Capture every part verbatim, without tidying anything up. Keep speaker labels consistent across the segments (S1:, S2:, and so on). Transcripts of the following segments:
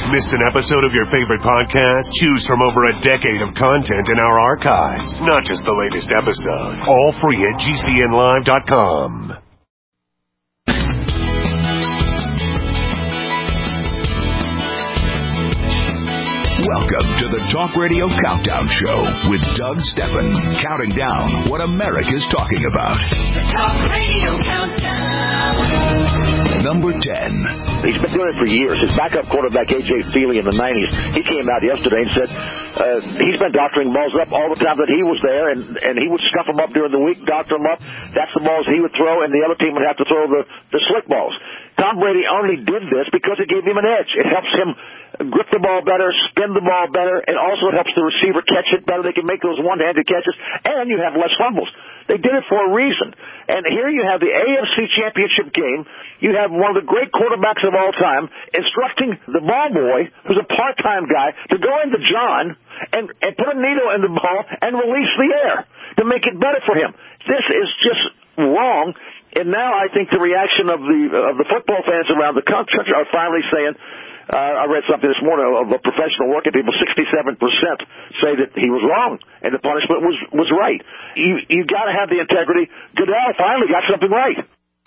S1: Missed an episode of your favorite podcast? Choose from over a decade of content in our archives, not just the latest episode. All free at G C N live dot com.
S2: Welcome to the Talk Radio Countdown Show with Doug Steffen, counting down what America's talking about.
S3: The Talk Radio Countdown.
S2: Number ten.
S4: He's been doing it for years. His backup quarterback, A J Feely, in the nineties, he came out yesterday and said uh, he's been doctoring balls up all the time that he was there, and, and he would scuff them up during the week, doctor them up. That's the balls he would throw, and the other team would have to throw the, the slick balls. Tom Brady only did this because it gave him an edge. It helps him grip the ball better, spin the ball better, and also it helps the receiver catch it better. They can make those one-handed catches, and you have less fumbles. They did it for a reason. And here you have the A F C Championship game. You have one of the great quarterbacks of all time instructing the ball boy, who's a part-time guy, to go into John and, and put a needle in the ball and release the air to make it better for him. This is just wrong. And now I think the reaction of the of the football fans around the country are finally saying, uh, I read something this morning of a professional working people, sixty-seven percent say that he was wrong and the punishment was, was right. You you got to have the integrity. Goodell finally got something right.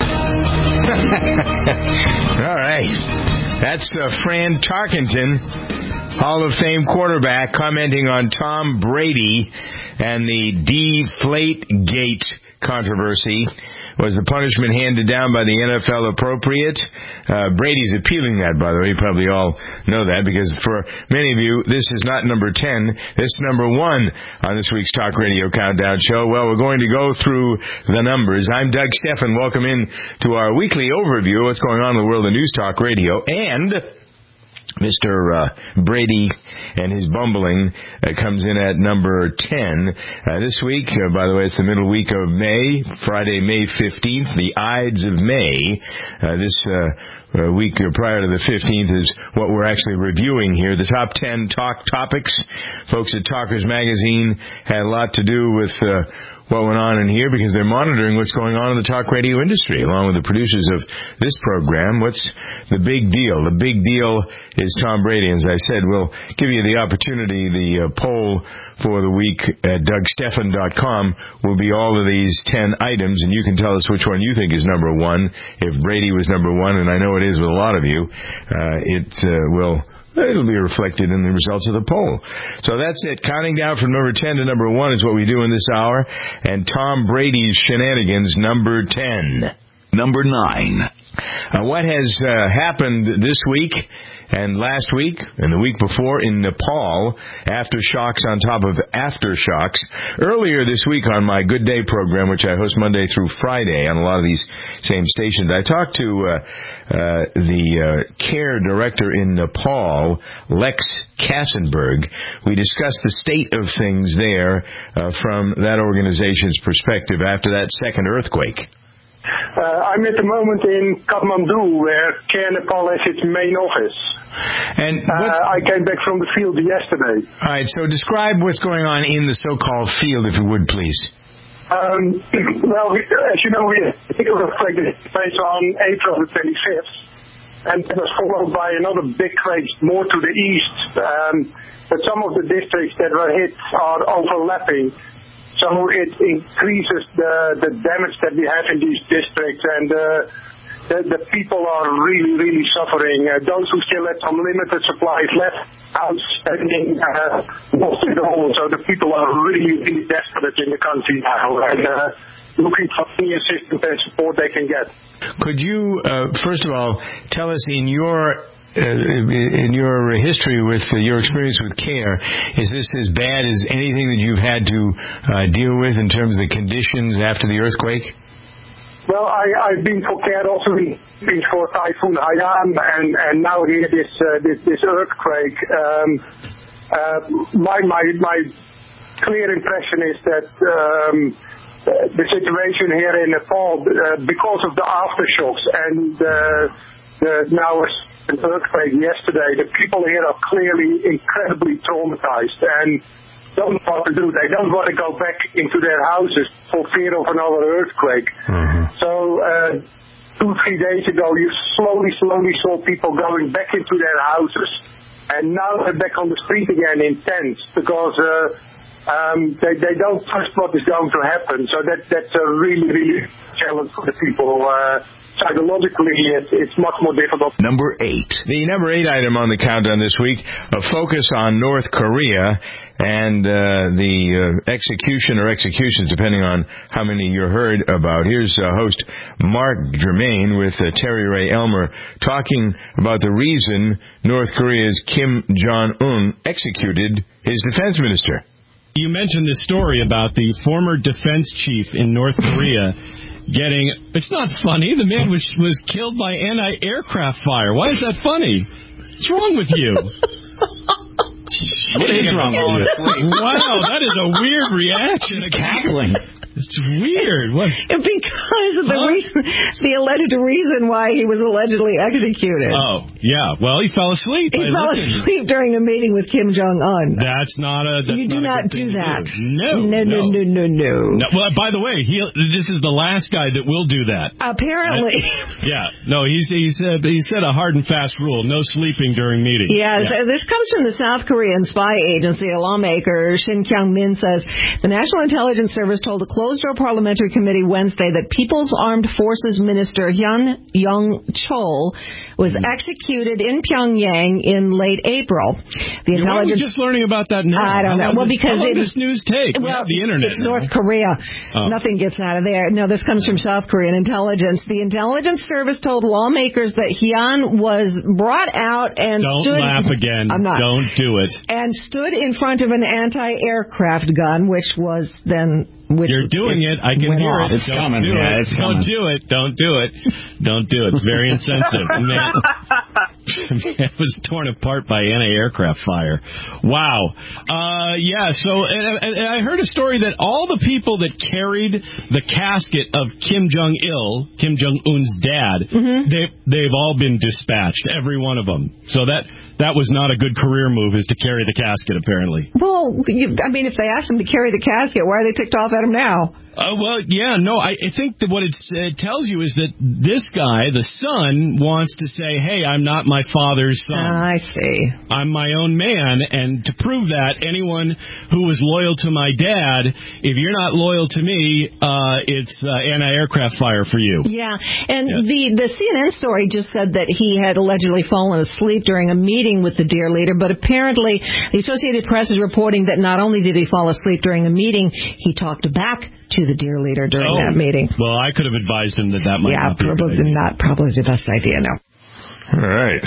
S5: All right. That's uh, Fran Tarkenton, Hall of Fame quarterback, commenting on Tom Brady and the Deflategate controversy. Was the punishment handed down by the N F L appropriate? Uh, Brady's appealing that, by the way. You probably all know that, because for many of you, this is not number ten. This is number one on this week's Talk Radio Countdown Show. Well, we're going to go through the numbers. I'm Doug Steffen. Welcome in to our weekly overview of what's going on in the world of News Talk Radio. And Mister Uh, Brady and his bumbling uh, comes in at number ten. Uh, this week, uh, by the way, it's the middle week of May, Friday, May fifteenth, the Ides of May. Uh, this uh, uh, week prior to the fifteenth is what we're actually reviewing here. The top ten talk topics. Folks at Talkers Magazine had a lot to do with uh, what went on in here, because they're monitoring what's going on in the talk radio industry, along with the producers of this program. What's the big deal? The big deal is Tom Brady. As I said, we'll give you the opportunity. The uh, poll for the week at Doug Steffen dot com will be all of these ten items, and you can tell us which one you think is number one. If Brady was number one, and I know it is with a lot of you, uh, it uh, will... It'll be reflected in the results of the poll. So that's it. Counting down from number ten to number one is what we do in this hour. And Tom Brady's shenanigans, number ten.
S2: Number nine.
S5: Uh, what has uh, happened this week and last week and the week before in Nepal, aftershocks on top of aftershocks. Earlier this week on my Good Day program, which I host Monday through Friday on a lot of these same stations, I talked to uh, uh, the uh, care director in Nepal, Lex Kassenberg. We discussed the state of things there uh, from that organization's perspective after that second earthquake.
S6: Uh, I'm at the moment in Kathmandu, where Care Nepal has its main office.
S5: And
S6: uh, I came back from the field yesterday.
S5: All right, so describe what's going on in the so-called field, if you would, please.
S6: Um, well, we, as you know, we it was like place on April the twenty-fifth, and it was followed by another big quake more to the east. Um, but some of the districts that were hit are overlapping. So it increases the, the damage that we have in these districts, and uh, the, the people are really, really suffering. Uh, those who still have some limited supplies left outstanding uh, lost it all. So the people are really, really desperate in the country now, and uh, looking for any assistance and support they can get.
S5: Could you, uh, first of all, tell us in your Uh, in your history with uh, your experience with care, is this as bad as anything that you've had to uh, deal with in terms of the conditions after the earthquake?
S6: Well, I, I've been for care also been for Typhoon Haiyan, and, and now here this uh, this, this earthquake. Um, uh, my my my clear impression is that um, the situation here in Nepal, uh, because of the aftershocks and uh, the, now an earthquake yesterday, the people here are clearly incredibly traumatized and don't know what to do. They don't want to go back into their houses for fear of another earthquake. Mm-hmm. So uh, two, three days ago, you slowly, slowly saw people going back into their houses And now they're back on the street again in tents because uh, um, they, they don't trust what is going to happen. So that that's a really, really challenge for the people. Uh, Psychologically, it, it's much more difficult.
S5: Number eight. The number eight item on the countdown this week, a focus on North Korea and uh, the uh, execution or executions, depending on how many you heard about. Here's uh, host Mark Germain with uh, Terry Ray Elmer talking about the reason North Korea's Kim Jong-un executed his defense minister.
S7: You mentioned this story about the former defense chief in North Korea getting, it's not funny, the man was was killed by anti-aircraft fire. Why is that funny? What's wrong with you? What is wrong with you? Wow, that is a weird reaction.
S8: She's cackling.
S7: It's weird. What?
S9: Because of the
S7: huh?
S9: reason, the alleged reason why he was allegedly executed.
S7: Oh, yeah. Well, he fell asleep.
S9: He fell
S7: listened.
S9: asleep during a meeting with Kim Jong-un.
S7: That's not a. That's
S9: you do
S7: not,
S9: not
S7: a
S9: do that.
S7: Do. No,
S9: no, no, no, no, no,
S7: no. Well, by the way, he. This is the last guy that will do that.
S9: Apparently.
S7: Uh, yeah. No, he's he said he said a hard and fast rule: no sleeping during meetings.
S9: Yeah, yeah. So this comes from the South Korean spy agency. A lawmaker, Shin Kyung-min, says the National Intelligence Service told a closed-door parliamentary committee Wednesday that People's Armed Forces Minister Hyun Young-chol was executed in Pyongyang in late April. The
S7: yeah, why are we
S9: intelligence
S7: just learning about that now?
S9: I don't know. Well,
S7: it,
S9: because
S7: how long
S9: it,
S7: does news take?
S9: Well,
S7: we have the internet.
S9: It's
S7: now.
S9: North Korea.
S7: Oh.
S9: Nothing gets out of there. No, this comes from South Korean intelligence. The intelligence service told lawmakers that Hyun was brought out and
S7: don't
S9: stood.
S7: laugh again.
S9: I'm not.
S7: Don't do it.
S9: And stood in front of an anti-aircraft gun, which was then. Which
S7: You're doing it. I can hear
S9: off.
S7: it.
S8: It's
S7: Don't
S8: coming.
S7: Do
S8: Yeah,
S7: it.
S8: it's
S7: Don't
S8: coming.
S7: do it. Don't do it. Don't do it. It's very insensitive. Man, man was torn apart by anti-aircraft fire. Wow. Uh, yeah. So, and, and I heard a story that all the people that carried the casket of Kim Jong-il, Kim Jong-un's dad,
S9: mm-hmm.
S7: they they've all been dispatched. Every one of them. So that. That was not a good career move, is to carry the casket, apparently.
S9: Well, you, I mean, if they asked him to carry the casket, why are they ticked off at him now?
S7: Uh, well, yeah, no, I, I think that what it's, it tells you is that this guy, the son, wants to say, hey, I'm not my father's son.
S9: Uh, I see.
S7: I'm my own man, and to prove that, anyone who was loyal to my dad, if you're not loyal to me, uh, it's uh, anti-aircraft fire for you.
S9: Yeah, and
S7: Yeah.
S9: the the C N N story just said that he had allegedly fallen asleep during a meeting with the dear leader, but apparently the Associated Press is reporting that not only did he fall asleep during a meeting, he talked back to the dear leader during
S7: oh,
S9: that meeting.
S7: Well, I could have advised him that that might
S9: yeah,
S7: not be
S9: probably
S7: a good idea.
S9: not probably the best idea, no.
S5: All right.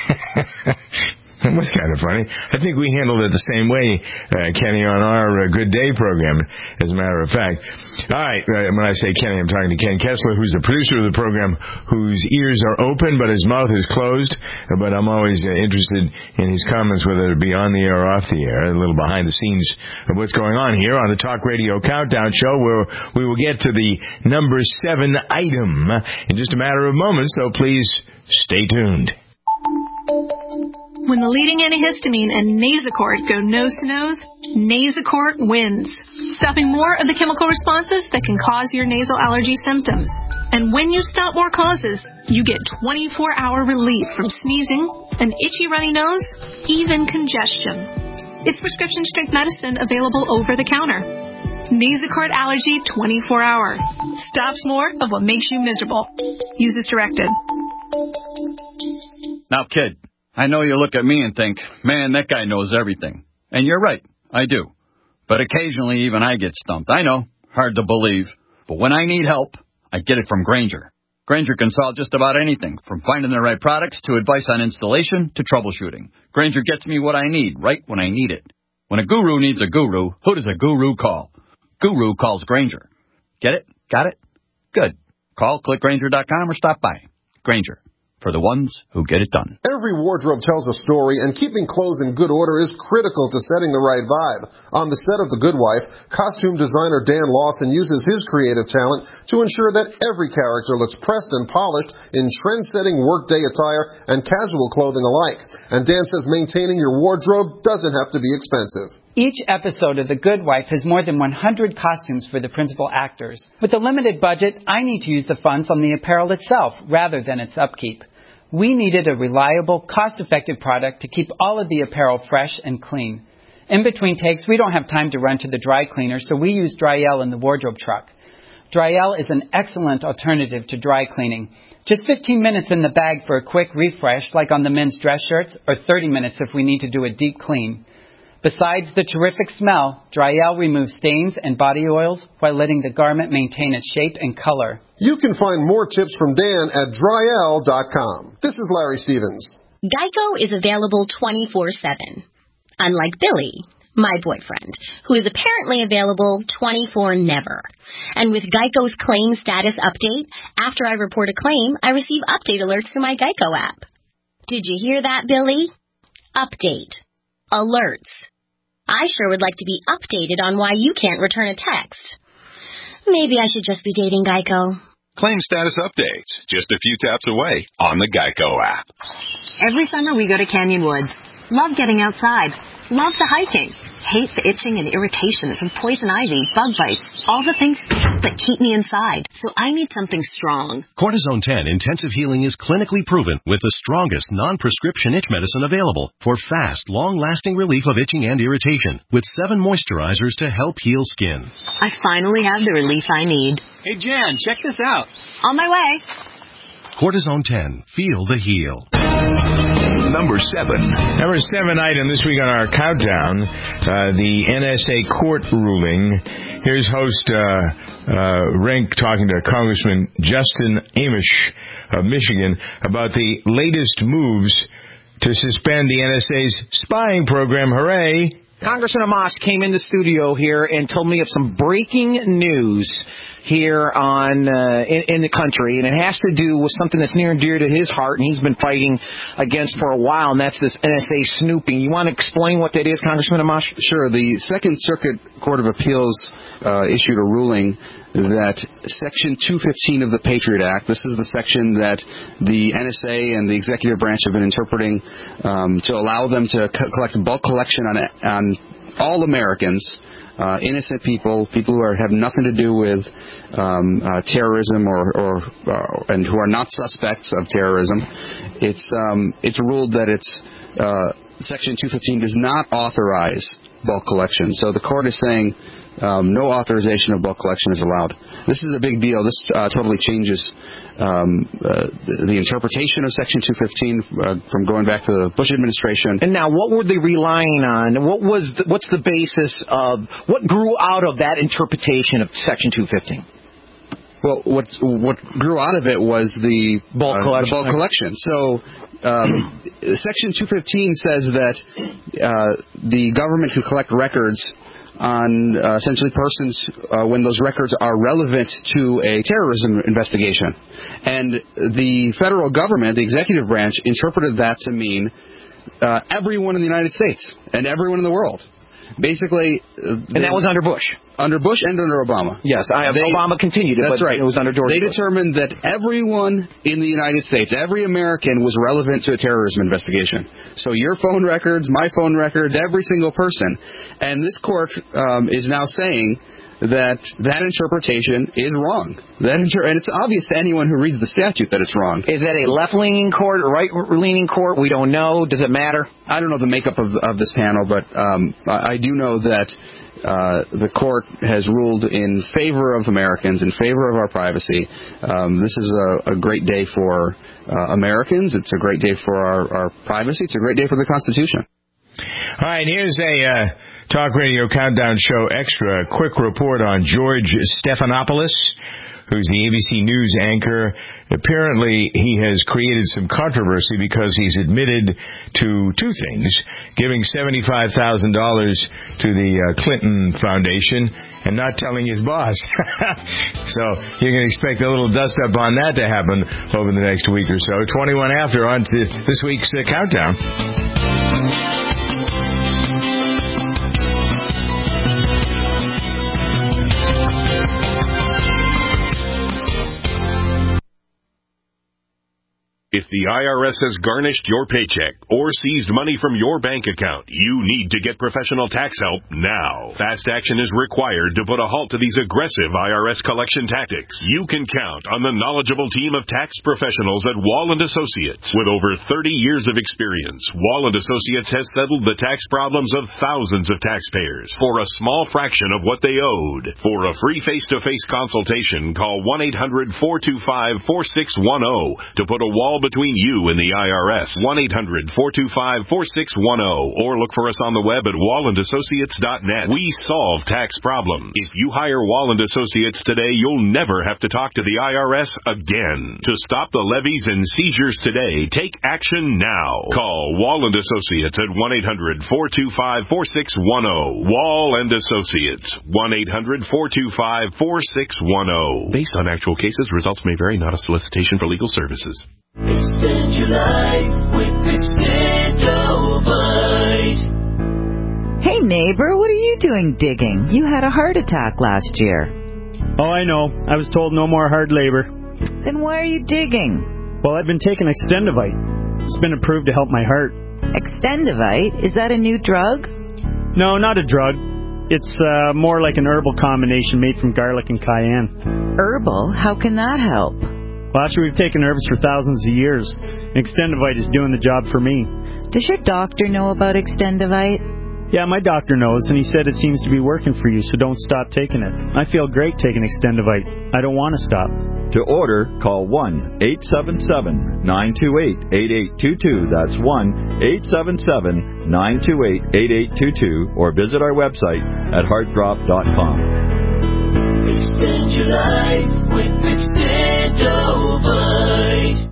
S5: That was kind of funny. I think we handled it the same way, uh, Kenny, on our uh, Good Day program, as a matter of fact. All right, uh, when I say Kenny, I'm talking to Ken Kessler, who's the producer of the program, whose ears are open, but his mouth is closed. But I'm always uh, interested in his comments, whether it be on the air or off the air, a little behind the scenes of what's going on here on the Talk Radio Countdown Show, where we will get to the number seven item in just a matter of moments, so please stay tuned.
S10: When the leading antihistamine and Nasacort go nose-to-nose, Nasacort wins, stopping more of the chemical responses that can cause your nasal allergy symptoms. And when you stop more causes, you get twenty-four hour relief from sneezing, an itchy runny nose, even congestion. It's prescription-strength medicine available over the counter. Nasacort Allergy twenty-four hour. Stops more of what makes you miserable. Use as directed.
S11: Now, kid, I know you look at me and think, man, that guy knows everything. And you're right, I do. But occasionally even I get stumped. I know, hard to believe. But when I need help, I get it from Grainger. Grainger can solve just about anything, from finding the right products to advice on installation to troubleshooting. Grainger gets me what I need right when I need it. When a guru needs a guru, who does a guru call? Guru calls Grainger. Get it? Got it? Good. Call click grainger dot com or stop by. Grainger. For the ones who get it done.
S12: Every wardrobe tells a story, and keeping clothes in good order is critical to setting the right vibe. On the set of The Good Wife, costume designer Dan Lawson uses his creative talent to ensure that every character looks pressed and polished in trend-setting workday attire and casual clothing alike. And Dan says maintaining your wardrobe doesn't have to be expensive.
S13: Each episode of The Good Wife has more than one hundred costumes for the principal actors. With a limited budget, I need to use the funds on the apparel itself rather than its upkeep. We needed a reliable, cost-effective product to keep all of the apparel fresh and clean. In between takes, we don't have time to run to the dry cleaner, so we use Dryel in the wardrobe truck. Dryel is an excellent alternative to dry cleaning. Just fifteen minutes in the bag for a quick refresh, like on the men's dress shirts, or thirty minutes if we need to do a deep clean. Besides the terrific smell, Dryel removes stains and body oils while letting the garment maintain its shape and color.
S12: You can find more tips from Dan at Dryel dot com. This is Larry Stevens.
S8: Geico is available twenty-four seven. Unlike Billy, my boyfriend, who is apparently available twenty-four never. And with Geico's claim status update, after I report a claim, I receive update alerts through my Geico app. Did you hear that, Billy? Update. Alerts. I sure would like to be updated on why you can't return a text. Maybe I should just be dating Geico.
S14: Claim status updates, just a few taps away on the Geico app.
S15: Every summer we go to Canyon Woods. Love getting outside. Love the hiking. Hate the itching and irritation from poison ivy, bug bites, all the things that keep me inside. So I need something strong.
S16: Cortisone ten Intensive Healing is clinically proven with the strongest non-prescription itch medicine available for fast, long-lasting relief of itching and irritation with seven moisturizers to help heal skin.
S15: I finally have the relief I need.
S17: Hey, Jan, check this out.
S15: On my way.
S16: Cortisone ten. Feel the heal.
S2: Number seven.
S5: Number seven item this week on our countdown, uh, the N S A court ruling. Here's host uh, uh, Rink talking to Congressman Justin Amash of Michigan about the latest moves to suspend the N S A's spying program. Hooray!
S18: Congressman Amash came in the studio here and told me of some breaking news here on uh, in, in the country, and it has to do with something that's near and dear to his heart, and he's been fighting against for a while, and that's this N S A snooping. You want to explain what that is, Congressman Amash?
S19: Sure. The Second Circuit Court of Appeals uh, issued a ruling that Section two fifteen of the Patriot Act, this is the section that the N S A and the executive branch have been interpreting um, to allow them to co- collect bulk collection on, on all Americans, uh, innocent people, people who are, have nothing to do with um, uh, terrorism or, or uh, and who are not suspects of terrorism. It's um, it's ruled that it's uh, Section two fifteen does not authorize bulk collection. So the court is saying um, no authorization of bulk collection is allowed. This is a big deal. This uh, totally changes um, uh, the, the interpretation of Section two fifteen uh, from going back to the Bush administration.
S18: And now, what were they relying on? What was the, what's the basis of what grew out of that interpretation of Section two fifteen?
S19: Well, what what grew out of it was the
S18: bulk
S19: uh,
S18: collection.
S19: The bulk collection. So, um, Section two fifteen says that uh, the government can collect records on uh, essentially persons uh, when those records are relevant to a terrorism investigation. And the federal government, the executive branch, interpreted that to mean uh, everyone in the United States and everyone in the world. Basically, uh,
S18: and that was under Bush.
S19: Under Bush and under Obama.
S18: Yes, I have
S19: they,
S18: Obama continued it,
S19: that's
S18: but
S19: right.
S18: it was under George
S19: They
S18: Bush.
S19: determined that everyone in the United States, every American, was relevant to a terrorism investigation. So your phone records, my phone records, every single person. And this court um, is now saying that that interpretation is wrong. That inter- and it's obvious to anyone who reads the statute that it's wrong.
S18: Is that a left-leaning court or right-leaning court? We don't know. Does it matter?
S19: I don't know the makeup of, of this panel, but um, I, I do know that uh, the court has ruled in favor of Americans, in favor of our privacy. Um, this is a, a great day for uh, Americans. It's a great day for our, our privacy. It's a great day for the Constitution.
S5: All right, here's a uh, Talk Radio Countdown Show extra. A quick report on George Stephanopoulos, who's the A B C News anchor. Apparently, he has created some controversy because he's admitted to two things: giving seventy-five thousand dollars to the uh, Clinton Foundation and not telling his boss. So you can expect a little dust-up on that to happen over the next week or so. twenty-one after, on to this week's uh, Countdown.
S1: If
S14: If the I R S has garnished your paycheck or seized money from your bank account, you need to get professional tax help now. Fast action is required to put a halt to these aggressive I R S collection tactics. You can count on the knowledgeable team of tax professionals at Wall and Associates. With over thirty years of experience, Wall and Associates has settled the tax problems of thousands of taxpayers for a small fraction of what they owed. For a free face-to-face consultation, call one eight hundred four two five four six one zero to put a wall between you and the I R S. one eight hundred four two five four six one zero or look for us on the web at wall and associates dot net. We solve tax problems. If you hire Wall and Associates today, you'll never have to talk to the I R S again. To stop the levies and seizures today, take action now. Call Wall and Associates at one eight hundred four two five four six one zero. Wall and Associates, one eight hundred four two five four six one zero. Based on actual cases, results may vary, not a solicitation for legal services.
S3: Extend your life with Extendovite.
S20: Hey neighbor, what are you doing digging? You had a heart attack last year.
S21: Oh, I know. I was told no more hard labor.
S20: Then why are you digging?
S21: Well, I've been taking Extendovite. It's been approved to help my heart.
S20: Extendovite? Is that a new drug?
S21: No, not a drug. It's uh, more like an herbal combination made from garlic and cayenne.
S20: Herbal? How can that help?
S21: Well, actually, we've taken herbs for thousands of years. Extendovite is doing the job for me.
S20: Does your doctor know about Extendovite?
S21: Yeah, my doctor knows, and he said it seems to be working for you, so don't stop taking it. I feel great taking Extendovite. I don't want to stop.
S22: To order, call one eight seven seven nine two eight eight eight two two. That's one eight seven seven nine two eight eight eight two two, or visit our website at heartdrop dot com.
S3: Extend your life with Extendovite.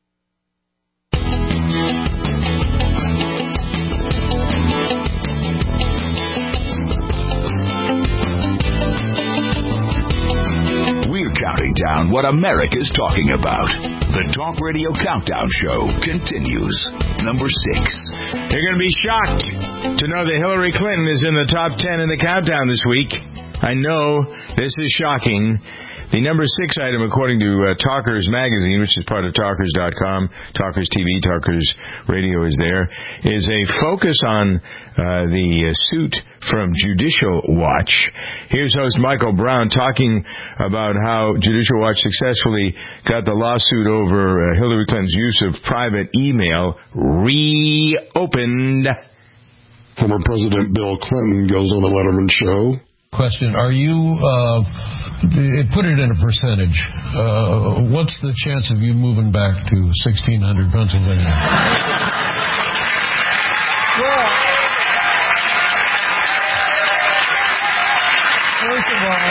S2: Counting down what America's talking about. The Talk Radio Countdown Show continues. Number six.
S5: You're going to be shocked to know that Hillary Clinton is in the top ten in the countdown this week. I know this is shocking. The number six item, according to uh, Talkers Magazine, which is part of Talkers dot com, Talkers T V, Talkers Radio is there, is a focus on uh, the uh, suit from Judicial Watch. Here's host Michael Brown talking about how Judicial Watch successfully got the lawsuit over uh, Hillary Clinton's use of private email reopened.
S23: Former President Bill Clinton goes on the Letterman show.
S24: Question, are you, uh, put it in a percentage, uh, what's the chance of you moving back to sixteen hundred Pennsylvania?
S25: Well, first of all,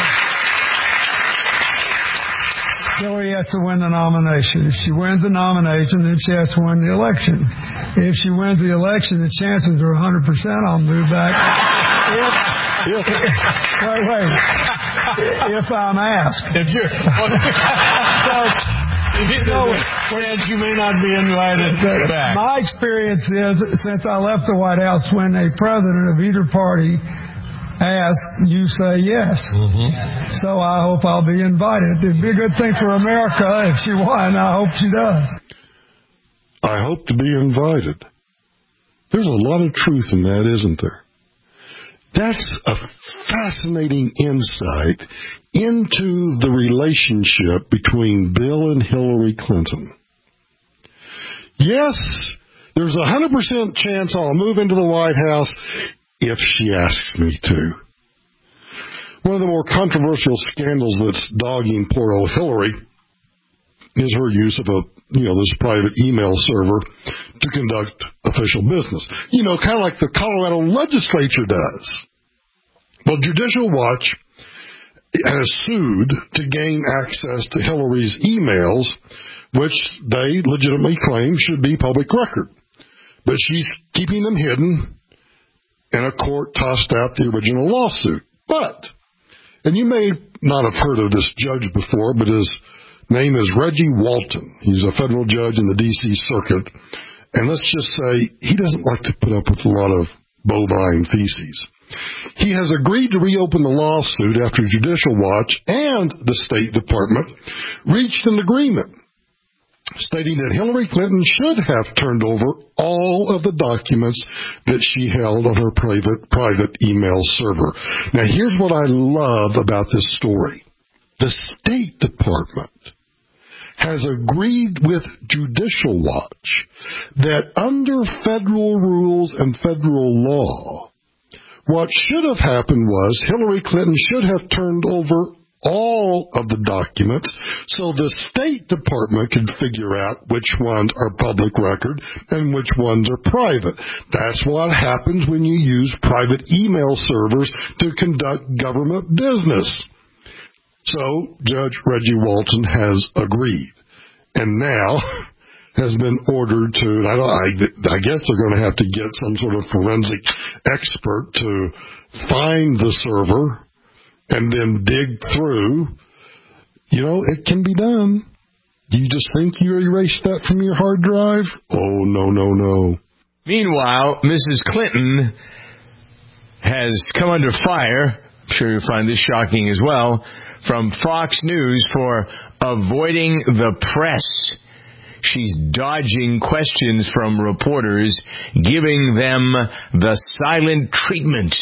S25: Hillary has to win the nomination. If she wins the nomination, then she has to win the election. If she wins the election, the chances are one hundred percent I'll move back. If, If, wait, wait. If I'm asked.
S24: If you're... so, you know, chance you may not be invited back.
S25: My experience is, since I left the White House, when a president of either party asks, you say yes. Mm-hmm. So I hope I'll be invited. It'd be a good thing for America if she won. I hope she does.
S23: I hope to be invited. There's a lot of truth in that, isn't there? That's a fascinating insight into the relationship between Bill and Hillary Clinton. Yes, there's a one hundred percent chance I'll move into the White House if she asks me to. One of the more controversial scandals that's dogging poor old Hillary is her use of a, you know, this private email server to conduct official business. You know, kind of like the Colorado legislature does. Well, Judicial Watch has sued to gain access to Hillary's emails, which they legitimately claim should be public record. But she's keeping them hidden, and a court tossed out the original lawsuit. But, and you may not have heard of this judge before, but his name is Reggie Walton. He's a federal judge in the D C Circuit. And let's just say he doesn't like to put up with a lot of bovine feces. He has agreed to reopen the lawsuit after Judicial Watch and the State Department reached an agreement. stating that Hillary Clinton should have turned over all of the documents that she held on her private, private email server. Now, here's what I love about this story. The State Department has agreed with Judicial Watch that under federal rules and federal law, what should have happened was Hillary Clinton should have turned over all of the documents so the State Department could figure out which ones are public record and which ones are private. That's what happens when you use private email servers to conduct government business. So Judge Reggie Walton has agreed and now has been ordered to, I, don't, I, I guess they're going to have to get some sort of forensic expert to find the server and then dig through. You know, it can be done. Do you just think you erased that from your hard drive? Oh, no, no, no.
S5: Meanwhile, Missus Clinton has come under fire, I'm sure you'll find this shocking as well, from Fox News for avoiding the press. She's dodging questions from reporters, giving them the silent treatment.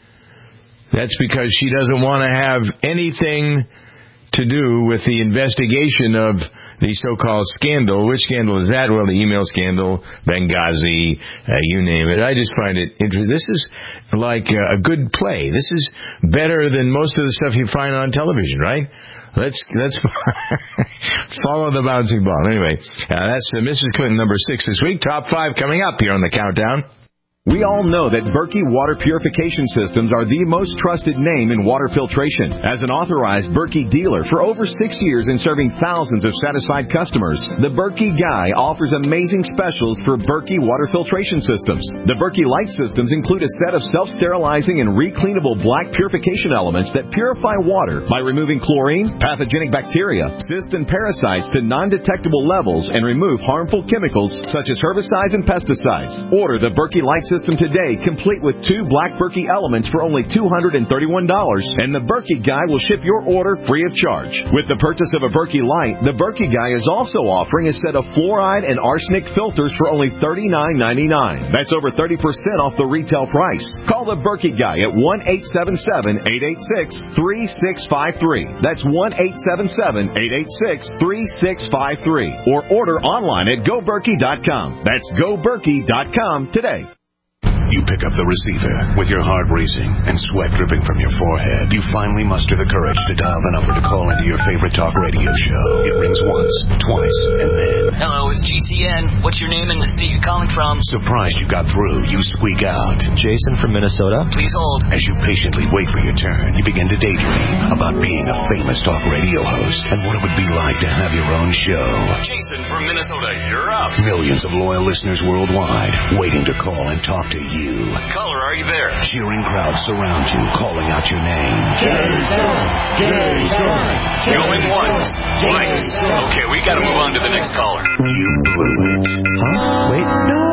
S5: That's because she doesn't want to have anything to do with the investigation of the so-called scandal. Which scandal is that? Well, the email scandal, Benghazi, uh, you name it. I just find it interesting. This is like a good play. This is better than most of the stuff you find on television, right? Let's let's follow the bouncing ball. Anyway, uh, that's uh, Missus Clinton number six this week. Top five coming up here on the Countdown.
S4: We all know that Berkey Water Purification Systems are the most trusted name in water filtration. As an authorized Berkey dealer for over six years and serving thousands of satisfied customers, the Berkey Guy offers amazing specials for Berkey Water Filtration Systems. The Berkey Light Systems include a set of self-sterilizing and recleanable black purification elements that purify water by removing chlorine, pathogenic bacteria, cysts, and parasites to non-detectable levels and remove harmful chemicals such as herbicides and pesticides. Order the Berkey Light System today, complete with two black Berkey elements for only two hundred thirty-one dollars, and the Berkey Guy will ship your order free of charge. With the purchase of a Berkey Light, the Berkey Guy is also offering a set of fluoride and arsenic filters for only thirty-nine ninety-nine. That's over thirty percent off the retail price. Call the Berkey Guy at one eight seven seven, eight eight six, three six five three. That's one eight seven seven, eight eight six, three six five three. Or order online at go berkey dot com. That's go berkey dot com today.
S1: You pick up the receiver with your heart racing and sweat dripping from your forehead. You finally muster the courage to dial the number to call into your favorite talk radio show. It rings once, twice, and then...
S6: Hello, it's G C N. What's your name and the state you're calling from?
S1: Surprised you got through, you squeak out.
S7: Jason from Minnesota.
S6: Please hold.
S1: As you patiently wait for your turn, you begin to daydream about being a famous talk radio host and what it would be like to have your own show.
S6: Jason from Minnesota, you're up.
S1: Millions of loyal listeners worldwide waiting to call and talk to you. You.
S6: Caller, are you there?
S1: Cheering crowds surround you, calling out your name.
S6: Jason! Jason! Going once, twice. Okay, we gotta move on to the next caller.
S1: You blew it.
S7: Huh? Wait,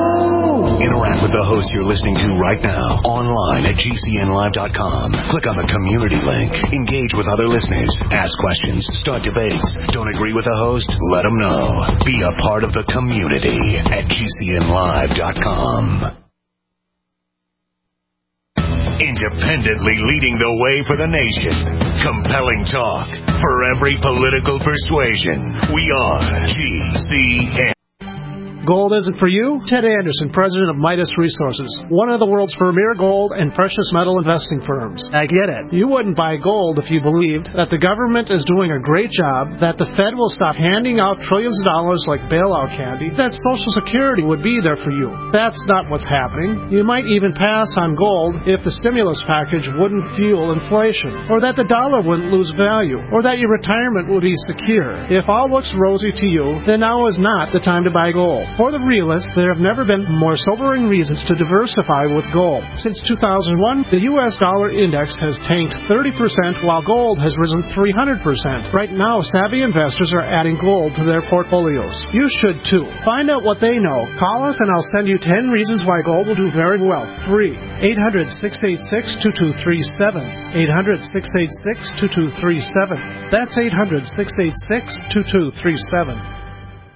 S7: no!
S1: Interact with the host you're listening to right now, online at G C N live dot com. Click on the community link. Engage with other listeners. Ask questions. Start debates. Don't agree with the host? Let them know. Be a part of the community at G C N live dot com. Independently leading the way for the nation. Compelling talk for every political persuasion. We are G C N.
S9: Gold isn't for you? Ted Anderson, president of Midas Resources, one of the world's premier gold and precious metal investing firms. I get it. You wouldn't buy gold if you believed that the government is doing a great job, that the Fed will stop handing out trillions of dollars like bailout candy, that Social Security would be there for you. That's not what's happening. You might even pass on gold if the stimulus package wouldn't fuel inflation, or that the dollar wouldn't lose value, or that your retirement would be secure. If all looks rosy to you, then now is not the time to buy gold. For the realists, there have never been more sobering reasons to diversify with gold. Since two thousand one, the U S dollar index has tanked thirty percent while gold has risen three hundred percent. Right now, savvy investors are adding gold to their portfolios. You should too. Find out what they know. Call us and I'll send you ten reasons why gold will do very well. Free. eight hundred, six eight six, two two three seven. eight hundred, six eight six, two two three seven. That's eight hundred, six eight six, two two three seven.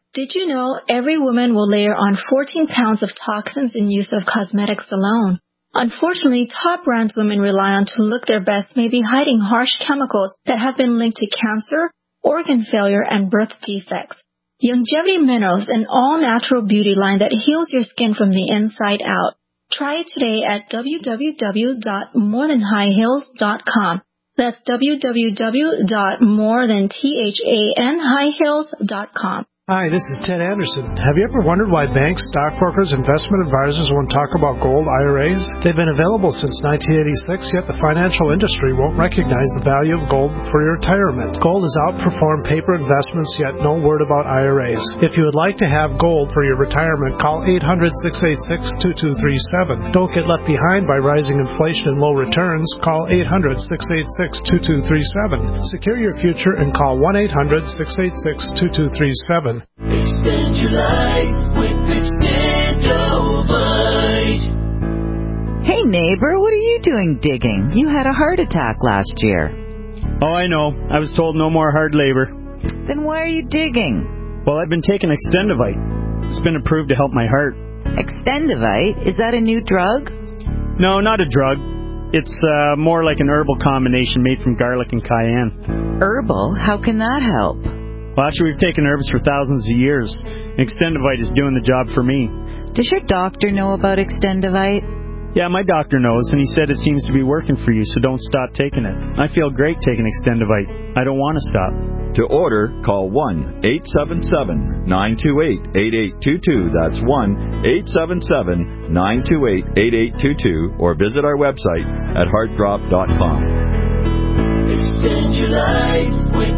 S8: Did you know every woman will layer on fourteen pounds of toxins in use of cosmetics alone? Unfortunately, top brands women rely on to look their best may be hiding harsh chemicals that have been linked to cancer, organ failure, and birth defects. Longevity Minerals, an all-natural beauty line that heals your skin from the inside out. Try it today at w w w dot more than high heels dot com. That's w w w dot more than high heels dot com.
S9: Hi, this is Ted Anderson. Have you ever wondered why banks, stockbrokers, investment advisors won't talk about gold I R As? They've been available since nineteen eighty-six, yet the financial industry won't recognize the value of gold for your retirement. Gold has outperformed paper investments, yet no word about I R As. If you would like to have gold for your retirement, call eight hundred, six eight six, two two three seven. Don't get left behind by rising inflation and low returns. Call eight hundred, six eight six, two two three seven. Secure your future and call one eight hundred, six eight six, two two three seven.
S3: Extend your life with Extendovite.
S20: Hey neighbor, what are you doing digging? You had a heart attack last year.
S21: Oh, I know. I was told no more hard labor.
S20: Then why are you digging?
S21: Well, I've been taking Extendovite. It's been approved to help my heart.
S20: Extendovite? Is that a new drug?
S21: No, not a drug. It's uh, more like an herbal combination made from garlic and cayenne.
S20: Herbal? How can that help?
S21: Well, actually, we've taken herbs for thousands of years. Extendovite is doing the job for me.
S20: Does your doctor know about Extendovite?
S21: Yeah, my doctor knows, and he said it seems to be working for you, so don't stop taking it. I feel great taking Extendovite. I don't want to stop.
S22: To order, call one eight seven seven, nine two eight, eight eight two two. That's one eight seven seven, nine two eight, eight eight two two, or visit our website at heart drop dot com.
S3: Extend your life with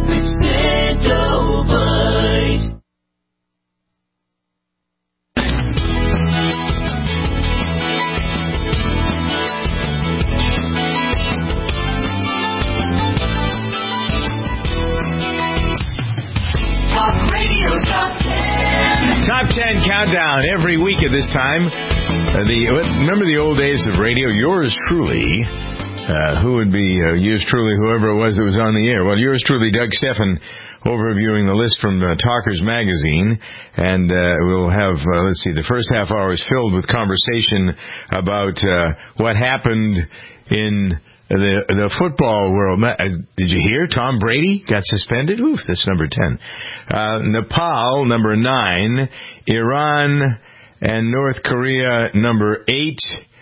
S3: Extendovite.
S6: Talk Radio Top ten.
S5: Top ten countdown every week at this time. Uh, the remember the old days of radio? Yours truly. Uh, who would be uh, yours truly, whoever it was that was on the air? Well, yours truly, Doug Steffen, overviewing the list from uh, Talkers Magazine. And uh, we'll have, uh, let's see, the first half hour is filled with conversation about uh, what happened in the the football world. Uh, did you hear? Tom Brady got suspended? Ooh, that's number ten. Uh, Nepal, number nine. Iran and North Korea, number eight.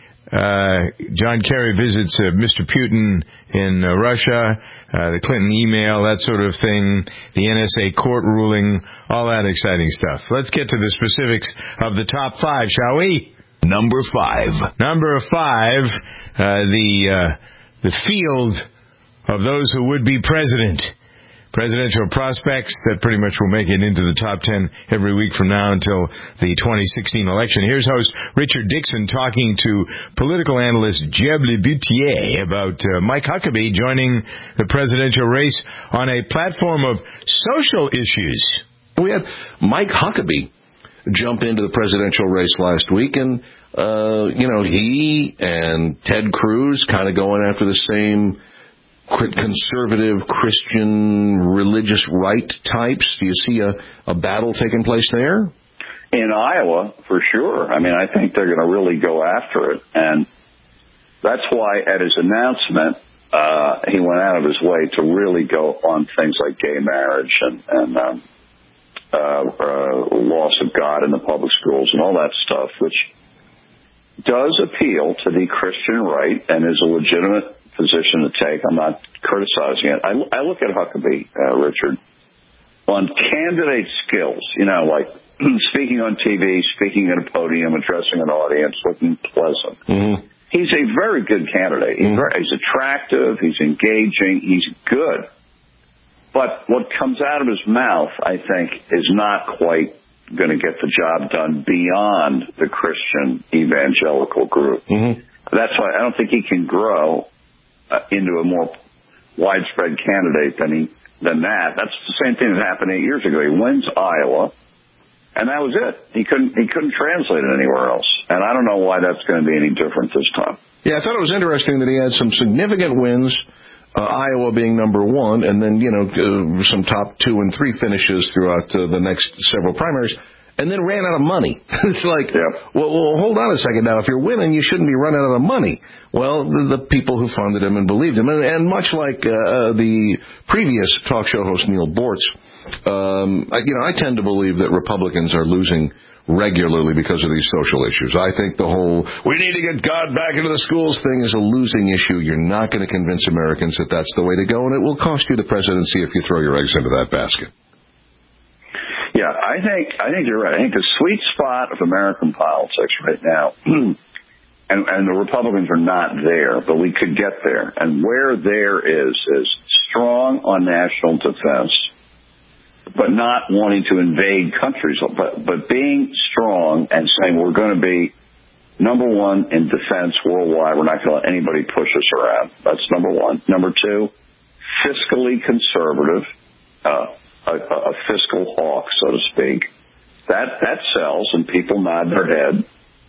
S5: Uh, John Kerry visits uh, Mister Putin in uh, Russia, uh, the Clinton email, that sort of thing, the N S A court ruling, all that exciting stuff. Let's get to the specifics of the top five, shall we?
S2: Number five.
S5: Number five, uh, the uh, the field of those who would be president. Presidential prospects that pretty much will make it into the top ten every week from now until the twenty sixteen election. Here's host Richard Dixon talking to political analyst Jeb LeBoutier about uh, Mike Huckabee joining the presidential race on a platform of social issues.
S10: We had Mike Huckabee jump into the presidential race last week, and, uh, you know, he and Ted Cruz kind of going after the same conservative Christian religious right types. Do you see a, a battle taking place there?
S11: In Iowa, for sure. I mean, I think they're going to really go after it. And that's why at his announcement, uh, he went out of his way to really go on things like gay marriage and, and um, uh, uh, loss of God in the public schools and all that stuff, which does appeal to the Christian right and is a legitimate position to take. I'm not criticizing it. I, I look at Huckabee, uh, Richard, on candidate skills, you know, like speaking on T V, speaking at a podium, addressing an audience, looking pleasant.
S10: Mm-hmm.
S11: He's a very good candidate. He's,
S10: Mm-hmm.
S11: very, he's attractive. He's engaging. He's good. But what comes out of his mouth, I think, is not quite going to get the job done beyond the Christian evangelical group.
S10: Mm-hmm.
S11: That's why I don't think he can grow Uh, into a more widespread candidate than he than that. That's the same thing that happened eight years ago. He wins Iowa, and that was it. He couldn't he couldn't translate it anywhere else. And I don't know why that's going to be any different this time.
S10: Yeah, I thought it was interesting that he had some significant wins uh, Iowa being number one, and then, you know, uh, some top two and three finishes throughout uh, the next several primaries, and then ran out of money. It's like, yep. well, well, hold on a second now. If you're winning, you shouldn't be running out of money. Well, the, the people who funded him and believed him, and, and much like uh, the previous talk show host, Neil Bortz, um, I, you know, I tend to believe that Republicans are losing regularly because of these social issues. I think the whole we need to get God back into the schools thing is a losing issue. You're not going to convince Americans that that's the way to go, and it will cost you the presidency if you throw your eggs into that basket.
S11: Yeah, I think I think you're right. I think the sweet spot of American politics right now, and, and the Republicans are not there, but we could get there. And where there is, is strong on national defense, but not wanting to invade countries, but, but being strong and saying we're going to be number one in defense worldwide. We're not going to let anybody push us around. That's number one. Number two, fiscally conservative. Uh, A, a fiscal hawk, so to speak. That that sells, and people nod their head.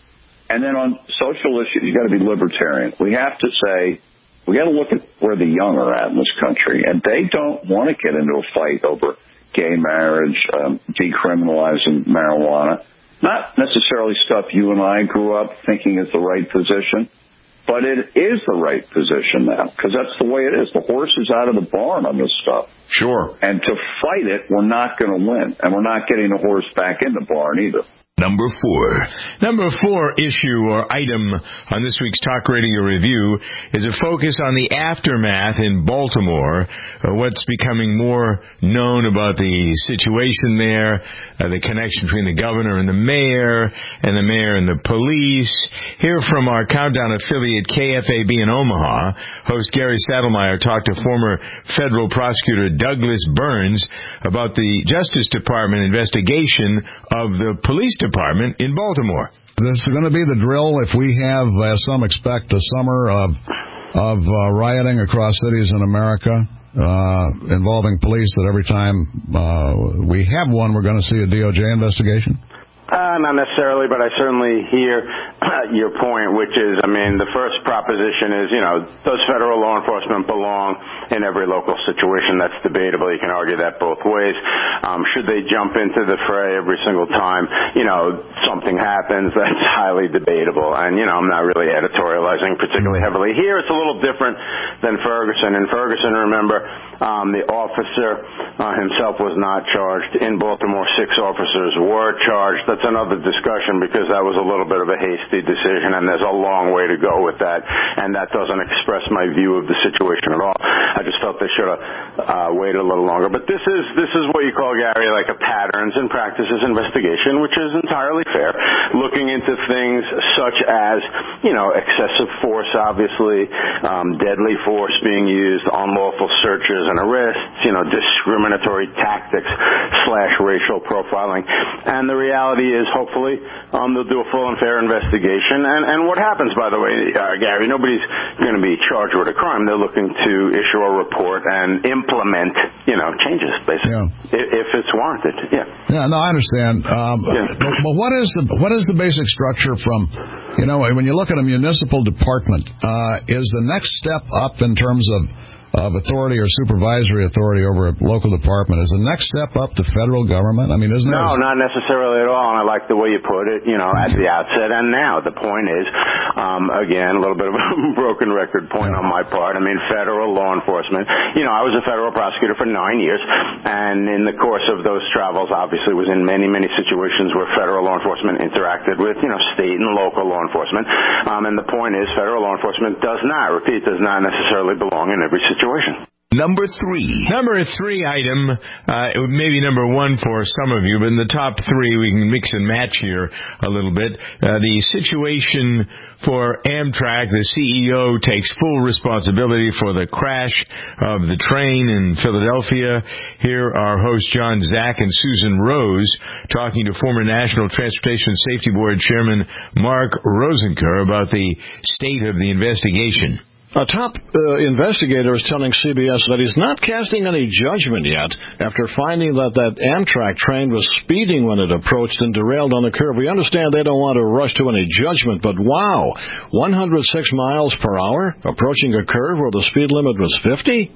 S11: And then on social issues, you got to be libertarian. We have to say, we got to look at where the young are at in this country, and they don't want to get into a fight over gay marriage, um, decriminalizing marijuana. Not necessarily stuff you and I grew up thinking is the right position, but it is the right position now, because that's the way it is. The horse is out of the barn on this stuff.
S10: Sure.
S11: And to fight it, we're not going to win. And we're not getting the horse back in the barn either.
S1: Number four.
S5: Number four issue or item on this week's Talk Radio Review is a focus on the aftermath in Baltimore, uh, what's becoming more known about the situation there, uh, the connection between the governor and the mayor, and the mayor and the police. Hear from our Countdown affiliate K F A B in Omaha. Host Gary Saddlemeyer talked to former federal prosecutor Douglas Burns about the Justice Department investigation of the police department in Baltimore.
S12: This is going to be the drill if we have, as some expect, a summer of of uh, rioting across cities in America uh, involving police, that every time uh, we have one, we're going to see a D O J investigation?
S13: Uh, not necessarily, but I certainly hear your point, which is, I mean, the first proposition is, you know, does federal law enforcement belong in every local situation? That's debatable. You can argue that both ways. Um, should they jump into the fray every single time, you know, something happens? That's highly debatable. And, you know, I'm not really editorializing particularly heavily. Here it's a little different than Ferguson. In Ferguson, remember, um, the officer uh, himself was not charged. In Baltimore, six officers were charged. That's another discussion, because that was a little bit of a hasty decision, and there's a long way to go with that, and that doesn't express my view of the situation at all. I just felt they should have uh, waited a little longer. But this is this is what you call, Gary, like a patterns and practices investigation, which is entirely fair, looking into things such as, you know, excessive force, obviously, um, deadly force being used, unlawful searches and arrests, you know, discriminatory tactics slash racial profiling. And the reality is, hopefully, um, they'll do a full and fair investigation. And, and what happens, by the way, uh, Gary, nobody's going to be charged with a crime. They're looking to issue a report and implement, you know, changes, basically, yeah. if, if it's warranted. Yeah.
S12: Yeah. No, I understand. Um, yeah. but, but what is the what is the basic structure from, you know, when you look at a municipal department? Uh, is the next step up in terms of of authority or supervisory authority over a local department, is the next step up the federal government? I mean, isn't there...
S13: No, not necessarily at all, and I like the way you put it, you know, at the outset and now. The point is, um, again, a little bit of a broken record point on my part. I mean, federal law enforcement, you know, I was a federal prosecutor for nine years, and in the course of those travels, obviously, was in many, many situations where federal law enforcement interacted with, you know, state and local law enforcement. Um, and the point is, federal law enforcement does not, repeat, does not necessarily belong in every situation.
S1: Number three.
S5: Number three item, uh, maybe number one for some of you, but in the top three, we can mix and match here a little bit. Uh, the situation for Amtrak, the C E O takes full responsibility for the crash of the train in Philadelphia. Here are hosts John Zack and Susan Rose talking to former National Transportation Safety Board Chairman Mark Rosenker about the state of the investigation.
S15: A top uh, investigator is telling C B S that he's not casting any judgment yet after finding that that Amtrak train was speeding when it approached and derailed on the curve. We understand they don't want to rush to any judgment, but wow, one hundred six miles per hour approaching a curve where the speed limit was fifty?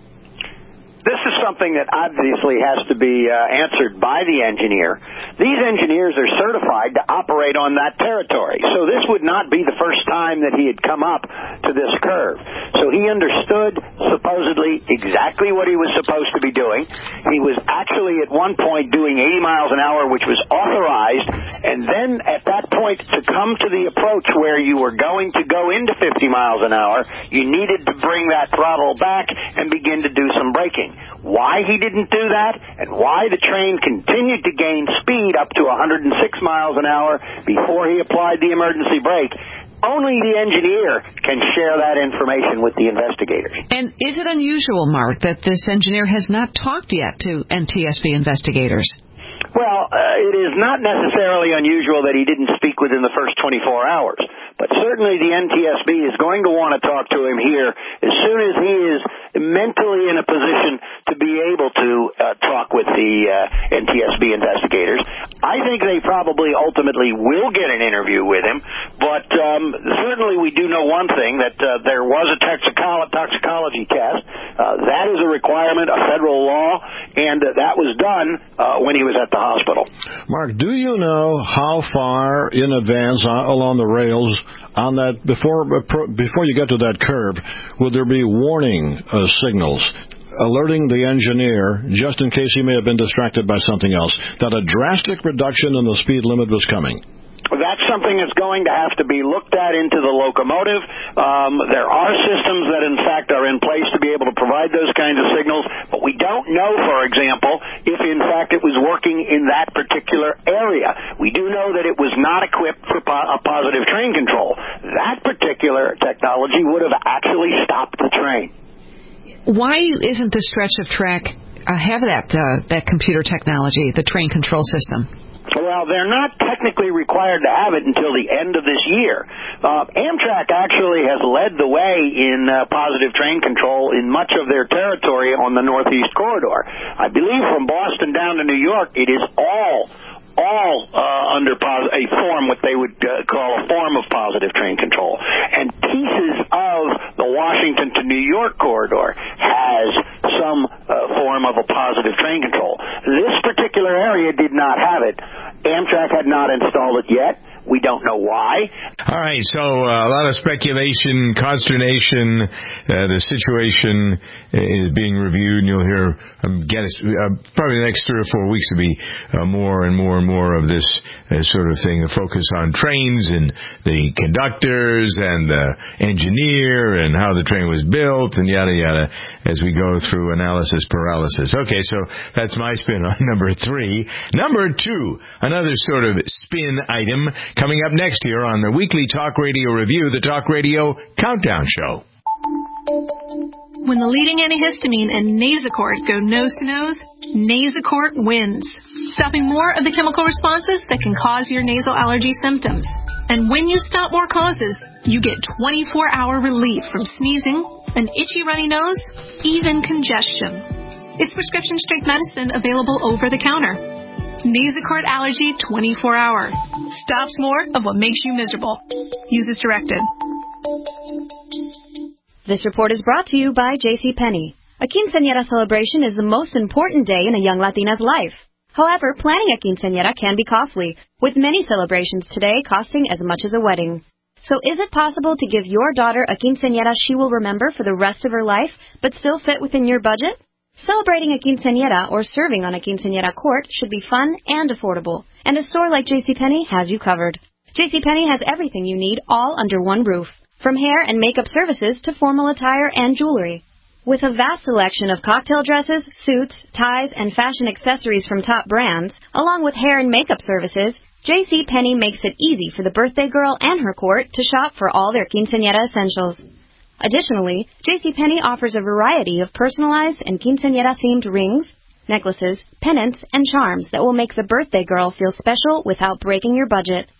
S16: This is something that obviously has to be uh, answered by the engineer. These engineers are certified to operate on that territory, so this would not be the first time that he had come up to this curve. So he understood supposedly exactly what he was supposed to be doing. He was actually at one point doing eighty miles an hour, which was authorized, and then at that point to come to the approach where you were going to go into fifty miles an hour, you needed to bring that throttle back and begin to do some braking. Why he didn't do that and why the train continued to gain speed up to one hundred six miles an hour before he applied the emergency brake, only the engineer can share that information with the investigators.
S17: And is it unusual, Mark, that this engineer has not talked yet to N T S B investigators?
S16: Well, uh, it is not necessarily unusual that he didn't speak within the first twenty-four hours, but certainly the N T S B is going to want to talk to him here as soon as he is mentally in a position to be able to uh, talk with the uh, N T S B investigators. I think they probably ultimately will get an interview with him, but um, certainly we do know one thing, that uh, there was a toxicolo- toxicology test. Uh, that is a requirement, a federal law, and uh, that was done uh, when he was at the hospital.
S15: Mark, do you know how far in advance uh, along the rails on that, before before you get to that curve, would there be warning uh, signals alerting the engineer, just in case he may have been distracted by something else, that a drastic reduction in the speed limit was coming?
S16: That's something that's going to have to be looked at into the locomotive. Um, there are systems that, in fact, are in place to be able to provide those kinds of signals, but we don't know, for example, if, in fact, it was working in that particular area. We do know that it was not equipped for po- a positive train control. That particular technology would have actually stopped the train.
S17: Why isn't the stretch of track uh, have that uh, that computer technology, the train control system?
S16: Well, they're not technically required to have it until the end of this year. Uh, Amtrak actually has led the way in uh, positive train control in much of their territory on the Northeast Corridor. I believe from Boston down to New York, it is all all uh, under pos- a form, what they would uh, call a form of positive train control. And pieces of the Washington to New York corridor has some uh, form of a positive train control. This particular area did not have it. Amtrak had not installed it yet. We don't know why.
S5: All right, so uh, a lot of speculation, consternation. Uh, the situation is being reviewed, and you'll hear, um, get us, uh, probably the next three or four weeks will be uh, more and more and more of this uh, sort of thing, the focus on trains and the conductors and the engineer and how the train was built and yada, yada, as we go through analysis paralysis. Okay, so that's my spin on number three. Number two, another sort of spin item coming up next here on the weekly Talk Radio Review, the Talk Radio Countdown Show.
S18: When the leading antihistamine and Nasacort go nose-to-nose, Nasacort wins, stopping more of the chemical responses that can cause your nasal allergy symptoms. And when you stop more causes, you get twenty-four hour relief from sneezing, an itchy runny nose, even congestion. It's prescription-strength medicine available over the counter. Nasacort Allergy twenty-four hour. Stops more of what makes you miserable. Use as directed.
S19: This report is brought to you by JCPenney. A quinceañera celebration is the most important day in a young Latina's life. However, planning a quinceañera can be costly, with many celebrations today costing as much as a wedding. So is it possible to give your daughter a quinceañera she will remember for the rest of her life, but still fit within your budget? Celebrating a quinceañera or serving on a quinceañera court should be fun and affordable, and a store like JCPenney has you covered. JCPenney has everything you need all under one roof, from hair and makeup services to formal attire and jewelry. With a vast selection of cocktail dresses, suits, ties, and fashion accessories from top brands, along with hair and makeup services, JCPenney makes it easy for the birthday girl and her court to shop for all their quinceañera essentials. Additionally, JCPenney offers a variety of personalized and quinceañera-themed rings, necklaces, pendants, and charms that will make the birthday girl feel special without breaking your budget.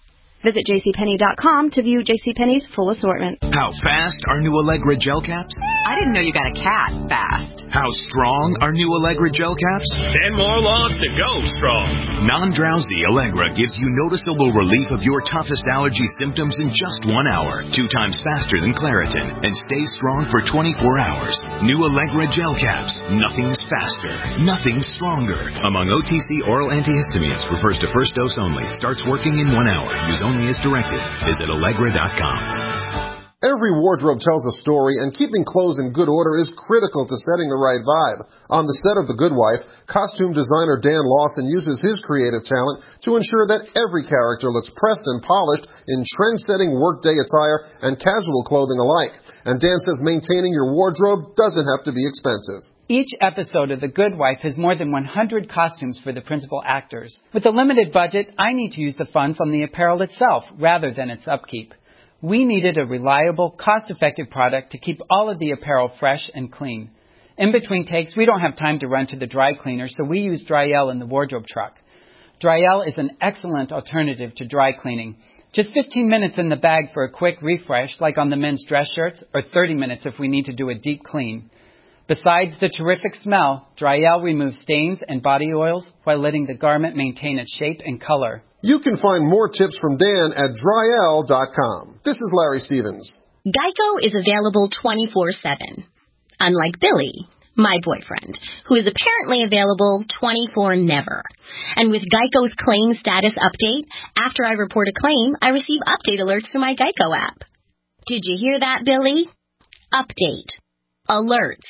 S19: Visit j c penney dot com to view JCPenney's full assortment.
S4: How fast are new Allegra gel caps?
S14: I didn't know you got a cat fast.
S4: How strong are new Allegra gel caps?
S6: Ten more logs to go strong.
S4: Non-drowsy Allegra gives you noticeable relief of your toughest allergy symptoms in just one hour. Two times faster than Claritin. And stays strong for twenty-four hours. New Allegra gel caps. Nothing's faster. Nothing's stronger. Among O T C oral antihistamines. Refers to first dose only. Starts working in one hour. Use only as directed. Visit Allegra dot com.
S23: Every wardrobe tells a story, and keeping clothes in good order is critical to setting the right vibe. On the set of The Good Wife, costume designer Dan Lawson uses his creative talent to ensure that every character looks pressed and polished in trend-setting workday attire and casual clothing alike. And Dan says maintaining your wardrobe doesn't have to be expensive.
S24: Each episode of The Good Wife has more than one hundred costumes for the principal actors. With a limited budget, I need to use the funds on the apparel itself rather than its upkeep. We needed a reliable, cost-effective product to keep all of the apparel fresh and clean. In between takes, we don't have time to run to the dry cleaner, so we use Dryel in the wardrobe truck. Dryel is an excellent alternative to dry cleaning. Just fifteen minutes in the bag for a quick refresh, like on the men's dress shirts, or thirty minutes if we need to do a deep clean. Besides the terrific smell, Dryel removes stains and body oils while letting the garment maintain its shape and color.
S23: You can find more tips from Dan at Dryel dot com. This is Larry Stevens.
S25: Geico is available twenty-four seven. Unlike Billy, my boyfriend, who is apparently available twenty-four never. And with Geico's claim status update, after I report a claim, I receive update alerts through my Geico app. Did you hear that, Billy? Update. Alerts.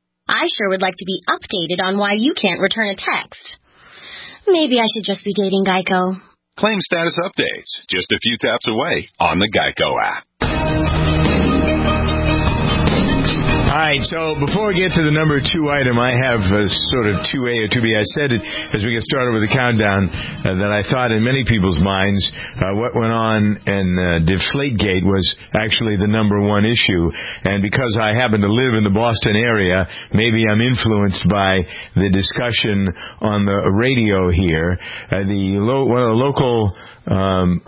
S25: I sure would like to be updated on why you can't return a text. Maybe I should just be dating Geico.
S2: Claim status updates, just a few taps away on the Geico app.
S5: All right, so before we get to the number two item, I have a sort of two A or two B. I said it as we get started with the countdown uh, that I thought in many people's minds uh, what went on in uh, Deflategate was actually the number one issue. And because I happen to live in the Boston area, maybe I'm influenced by the discussion on the radio here. Uh, the lo- one of the local um,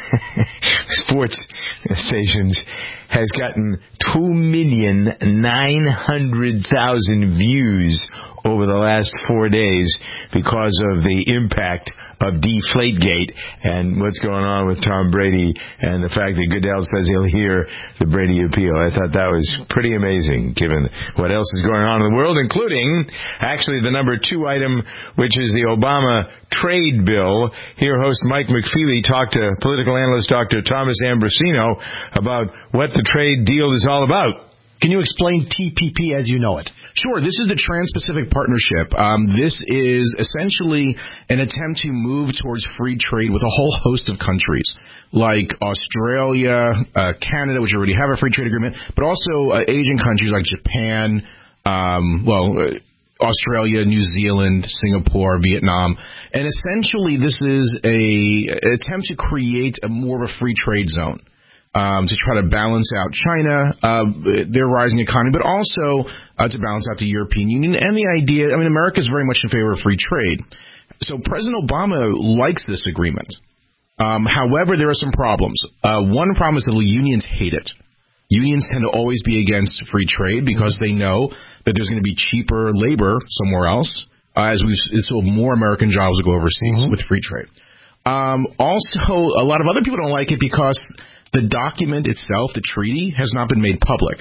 S5: sports stations has gotten two million nine hundred thousand views over the last four days because of the impact of Deflategate and what's going on with Tom Brady and the fact that Goodell says he'll hear the Brady appeal. I thought that was pretty amazing given what else is going on in the world, including actually the number two item, which is the Obama trade bill. Here host Mike McFeely talked to political analyst Doctor Thomas Ambrosino about what the trade deal is all about.
S26: Can you explain T P P as you know it?
S27: Sure. This is the Trans-Pacific Partnership. Um, this is essentially an attempt to move towards free trade with a whole host of countries, like Australia, uh, Canada, which already have a free trade agreement, but also uh, Asian countries like Japan, um, well, uh, Australia, New Zealand, Singapore, Vietnam. And essentially this is a an attempt to create a more of a free trade zone. Um, to try to balance out China, uh, their rising economy, but also uh, to balance out the European Union and the idea, I mean, America is very much in favor of free trade. So President Obama likes this agreement. Um, however, there are some problems. Uh, one problem is that the unions hate it. Unions tend to always be against free trade because they know that there's going to be cheaper labor somewhere else, uh, as we so more American jobs will go overseas mm-hmm. with free trade. Um, also, a lot of other people don't like it because the document itself, the treaty, has not been made public.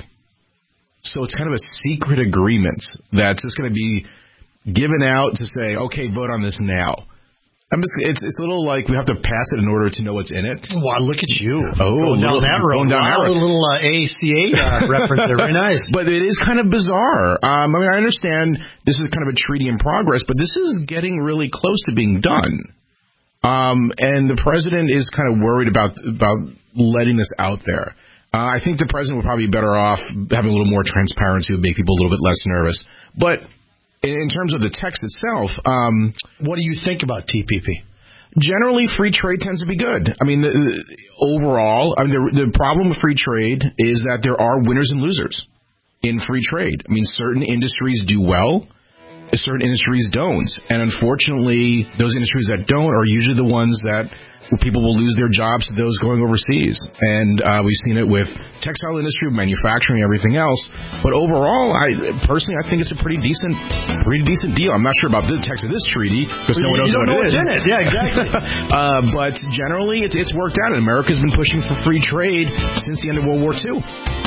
S27: So it's kind of a secret agreement that's just going to be given out to say, okay, vote on this now. I'm just, it's it's a little like we have to pass it in order to know what's in it.
S26: Wow, look at you.
S27: Oh,
S26: going down
S27: little,
S26: that road.
S27: Going down
S26: wow,
S27: that road.
S26: A little uh, A C A uh, reference there. Very nice.
S27: But it is kind of bizarre. Um, I mean, I understand this is kind of a treaty in progress, but this is getting really close to being done. Um, and the president is kind of worried about about letting this out there. Uh, I think the president would probably be better off having a little more transparency, would make people a little bit less nervous. But in terms of the text itself, um,
S26: what do you think about T P P?
S27: Generally, free trade tends to be good. I mean, the, the, overall, I mean, the, the problem with free trade is that there are winners and losers in free trade. I mean, certain industries do well. certain industries don't. And unfortunately, those industries that don't are usually the ones that people will lose their jobs to those going overseas. And uh, we've seen it with textile industry, manufacturing, everything else. But overall, I personally, I think it's a pretty decent, pretty decent deal. I'm not sure about the text of this treaty because no one knows what it is.
S26: In it. Yeah, exactly.
S27: uh, but generally, it's, it's worked out, and America's been pushing for free trade since the end of World War Two.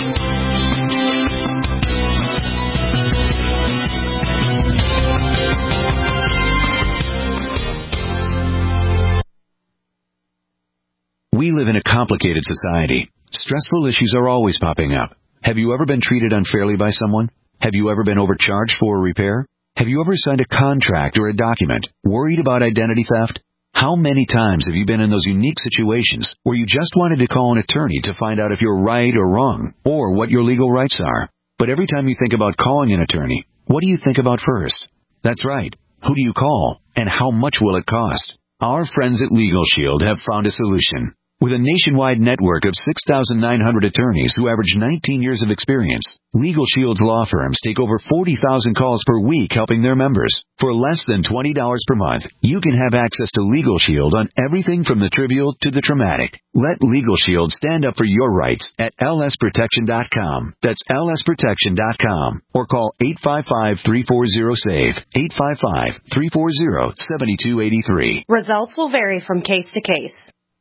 S3: We live in a complicated society. Stressful issues are always popping up. Have you ever been treated unfairly by someone? Have you ever been overcharged for a repair? Have you ever signed a contract or a document worried about identity theft? How many times have you been in those unique situations where you just wanted to call an attorney to find out if you're right or wrong, or what your legal rights are? But every time you think about calling an attorney, what do you think about first? That's right. Who do you call, and how much will it cost? Our friends at Legal Shield have found a solution. With a nationwide network of six thousand nine hundred attorneys who average nineteen years of experience, Legal Shield's law firms take over forty thousand calls per week helping their members. For less than twenty dollars per month, you can have access to Legal Shield on everything from the trivial to the traumatic. Let Legal Shield stand up for your rights at L S protection dot com. That's L S protection dot com. Or call eight five five, three four zero, S A V E, eight five five, three four zero, seven two eight three.
S7: Results will vary from case to case.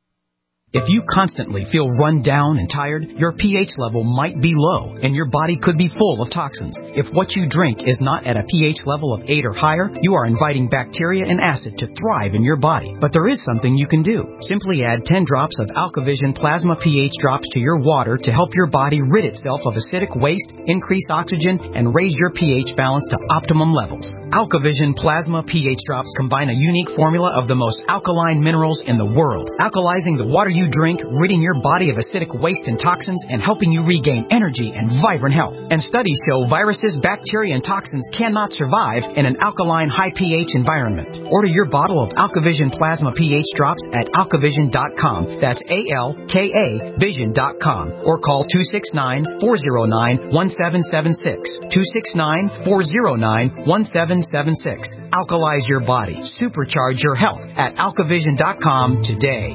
S8: If you constantly feel run down and tired, your pH level might be low, and your body could be full of toxins. If what you drink is not at a pH level of eight or higher, you are inviting bacteria and acid to thrive in your body. But there is something you can do. Simply add ten drops of AlkaVision Plasma pH drops to your water to help your body rid itself of acidic waste, increase oxygen, and raise your pH balance to optimum levels. AlkaVision Plasma pH drops combine a unique formula of the most alkaline minerals in the world, alkalizing the water you drink, ridding your body of acidic waste and toxins, and helping you regain energy and vibrant health. And studies show viruses, bacteria, and toxins cannot survive in an alkaline, high pH environment. Order your bottle of AlkaVision Plasma pH drops at alkavision dot com. That's A L K A vision dot com. Or call two six nine, four zero nine, one seven seven six. two six nine, four zero nine, one seven seven six. Alkalize your body. Supercharge your health at alkavision dot com today.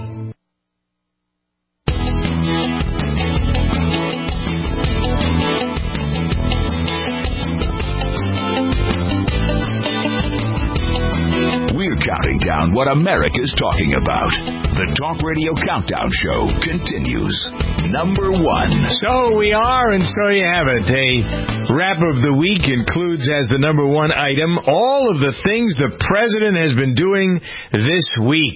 S2: We're counting down what America's talking about. The Talk Radio Countdown Show continues. Number one.
S5: So we are, and so you have it. A wrap of the week includes as the number one item all of the things the president has been doing this week.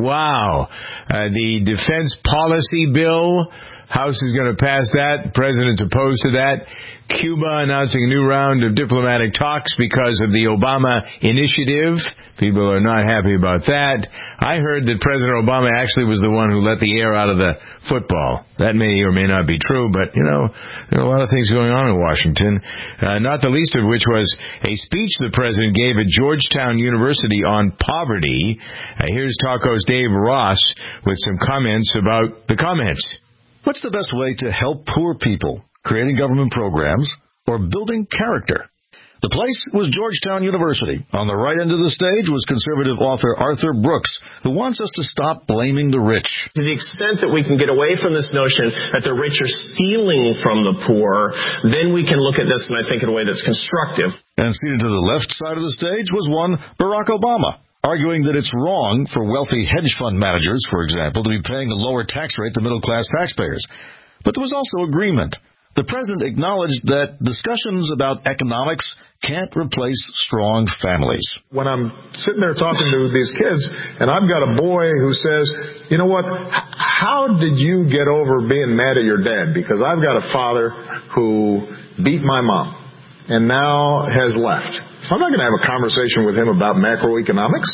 S5: Wow. Uh, the defense policy bill. House is going to pass that. President's opposed to that. Cuba announcing a new round of diplomatic talks because of the Obama initiative. People are not happy about that. I heard that President Obama actually was the one who let the air out of the football. That may or may not be true, but, you know, there are a lot of things going on in Washington, uh, not the least of which was a speech the president gave at Georgetown University on poverty. Uh, here's Talko's Dave Ross with some comments about the comments.
S9: What's the best way to help poor people? Creating government programs or building character? The place was Georgetown University. On the right end of the stage was conservative author Arthur Brooks, who wants us to stop blaming the rich.
S20: To the extent that we can get away from this notion that the rich are stealing from the poor, then we can look at this, and I think, in a way that's constructive.
S9: And seated to the left side of the stage was one Barack Obama, arguing that it's wrong for wealthy hedge fund managers, for example, to be paying a lower tax rate to middle-class taxpayers. But there was also agreement. The president acknowledged that discussions about economics can't replace strong families.
S21: When I'm sitting there talking to these kids, and I've got a boy who says, you know what, how did you get over being mad at your dad? Because I've got a father who beat my mom and now has left. I'm not going to have a conversation with him about macroeconomics.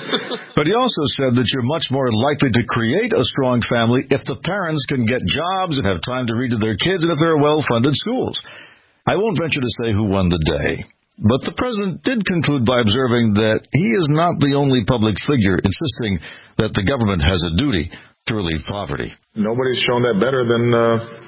S9: But he also said that you're much more likely to create a strong family if the parents can get jobs and have time to read to their kids and if there are well-funded schools. I won't venture to say who won the day, but the president did conclude by observing that he is not the only public figure insisting that the government has a duty to relieve poverty.
S21: Nobody's shown that better than uh,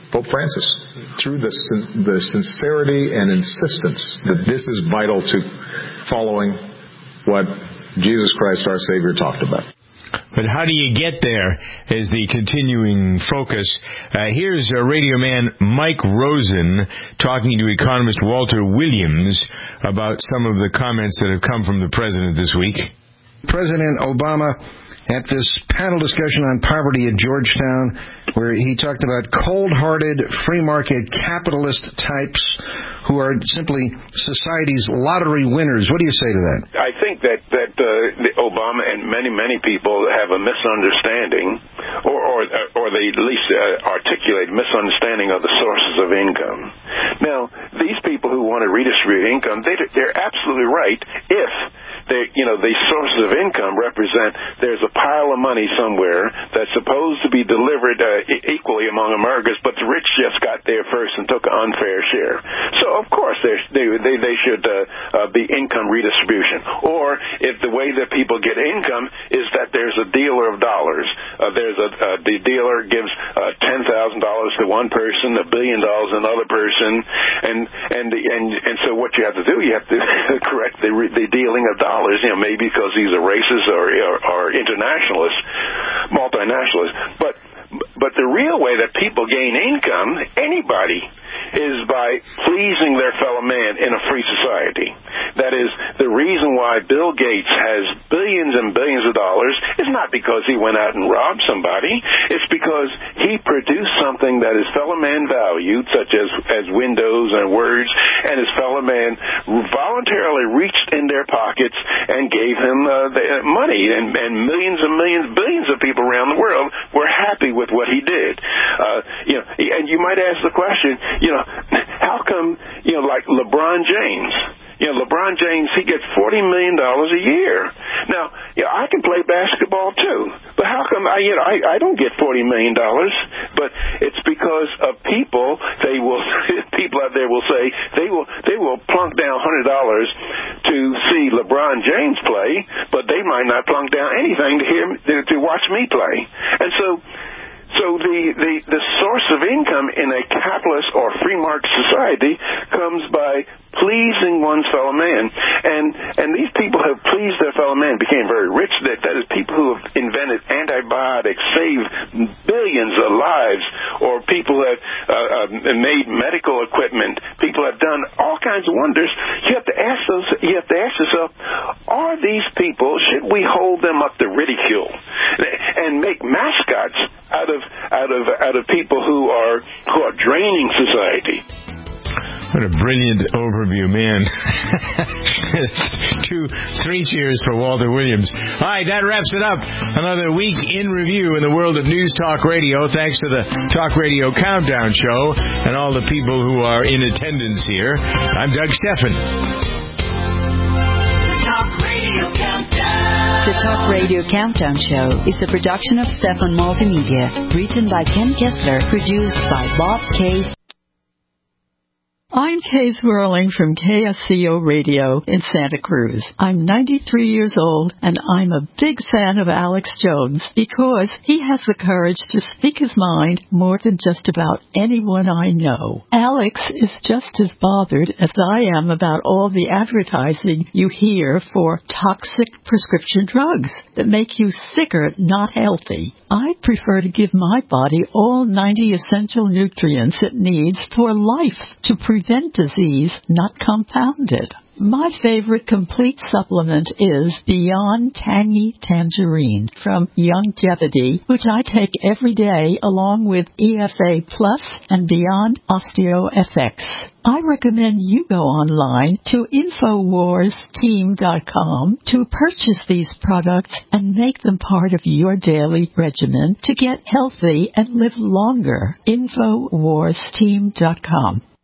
S21: Pope Francis, through the, the sincerity and insistence that this is vital to following what Jesus Christ our Savior talked about.
S5: But how do you get there is the continuing focus. Uh, here's uh, radio man Mike Rosen talking to economist Walter Williams about some of the comments that have come from the president this week.
S1: President Obama at this panel discussion on poverty at Georgetown, where he talked about cold-hearted, free-market capitalist types who are simply society's lottery winners. What do you say to that?
S10: I think that, that uh, Obama and many, many people have a misunderstanding, or, or, or they at least uh, articulate misunderstanding of the sources of income. Now, these people who want to redistribute income, they, they're absolutely right if they, you know, the sources of income represent there's a pile of money somewhere that's supposed to be delivered uh, equally among Americans, but the rich just got there first and took an unfair share. So, of course, they they they should uh, uh, be income redistribution. Or if the way that people get income is that there's a dealer of dollars, uh, there's a uh, the dealer gives uh, ten thousand dollars to one person, a billion dollars to another person, and and the, and and so what you have to do, you have to correct the the dealing of dollars. You know, maybe because these are racist or or, or internationalists, multinationalists, but. But the real way that people gain income, anybody, is by pleasing their fellow man in a free society. That is, the reason why Bill Gates has billions and billions of dollars is not because he went out and robbed somebody. It's because he produced something that his fellow man valued, such as, as windows and words, and his fellow man voluntarily reached in their pockets and gave him uh, the money. And, and millions and millions, billions of people around the world were happy with what he did. Uh, you know, and you might ask the question, you know, how come, you know, like LeBron James, you know, LeBron James, he gets forty million dollars a year. Now, you know, I can play basketball too, but how come I, you know, I, I don't get forty million dollars? But it's because of people. They will, people out there will say they will, they will plunk down one hundred dollars to see LeBron James play, but they might not plunk down anything to hear to, to watch me play. And so. So the, the, the source of income in a capitalist or free market society comes by pleasing one's fellow man. And and these people have pleased their fellow man, became very rich. That, that is people who have invented antibiotics, saved billions of lives, or people have uh, uh, made medical equipment. People have done all kinds of wonders. You have to ask those, you have to ask yourself, are these people, should we hold them up to ridicule and make mascots out of out of out of people who are who are draining society?
S5: What a brilliant overview, man. Two, three cheers for Walter Williams. All right, that wraps it up. Another week in review in the world of News Talk Radio. Thanks to the Talk Radio Countdown Show and all the people who are in attendance here. I'm Doug Stephan.
S11: Talk Radio Countdown.
S12: The Talk Radio Countdown Show is a production of Stephan Multimedia, written by Ken Kessler, produced by Bob K.
S13: I'm Kay Swirling from K S C O Radio in Santa Cruz. I'm ninety-three years old, and I'm a big fan of Alex Jones because he has the courage to speak his mind more than just about anyone I know. Alex is just as bothered as I am about all the advertising you hear for toxic prescription drugs that make you sicker, not healthy. I prefer to give my body all ninety essential nutrients it needs for life to prevent disease, not compound it. My favorite complete supplement is Beyond Tangy Tangerine from Youngevity, which I take every day along with E F A Plus and Beyond Osteo F X. I recommend you go online to Infowars Team dot com to purchase these products and make them part of your daily regimen to get healthy and live longer. Infowars Team dot com.